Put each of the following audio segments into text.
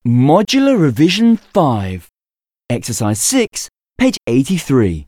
Modular Revision 5. Exercise 6, page 83.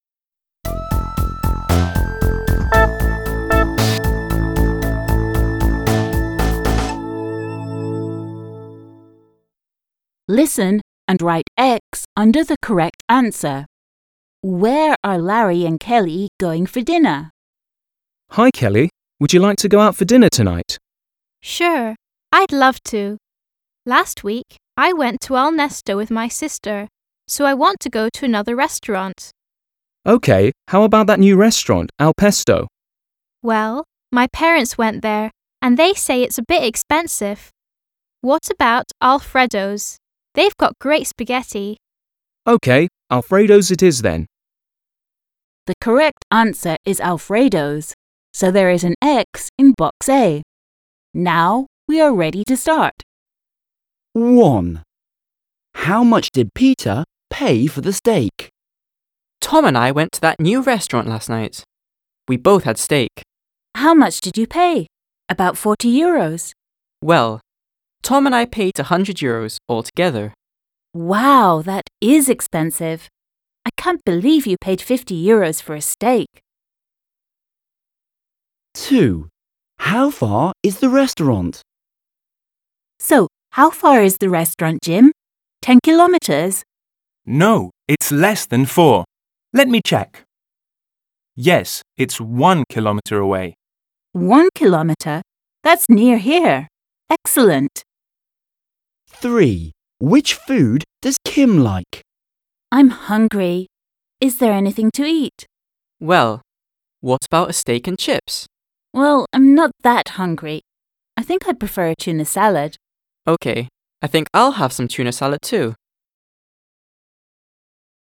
Listen and write X under the correct answer. Where are Larry and Kelly going for dinner? Hi, Kelly. Would you like to go out for dinner tonight? Sure, I'd love to. Last week, I went to El Nesto with my sister, so I want to go to another restaurant. Okay, how about that new restaurant, Al Pesto? Well, my parents went there, and they say it's a bit expensive. What about Alfredo's? They've got great spaghetti. Okay, Alfredo's it is then. The correct answer is Alfredo's, so there is an X in box A. Now we are ready to start. 1. How much did Peter pay for the steak? Tom and I went to that new restaurant last night. We both had steak. How much did you pay? About 40 euros. Well, Tom and I paid €100 altogether. Wow, that is expensive. I can't believe you paid 50 euros for a steak. 2. How far is the restaurant? So, how far is the restaurant, Jim? 10 kilometers? No, it's less than 4. Let me check. Yes, it's 1 kilometer away. 1 kilometer? That's near here. Excellent. 3. Which food does Kim like? I'm hungry. Is there anything to eat? Well, what about a steak and chips? Well, I'm not that hungry. I think I'd prefer a tuna salad. Okay, I think I'll have some tuna salad too.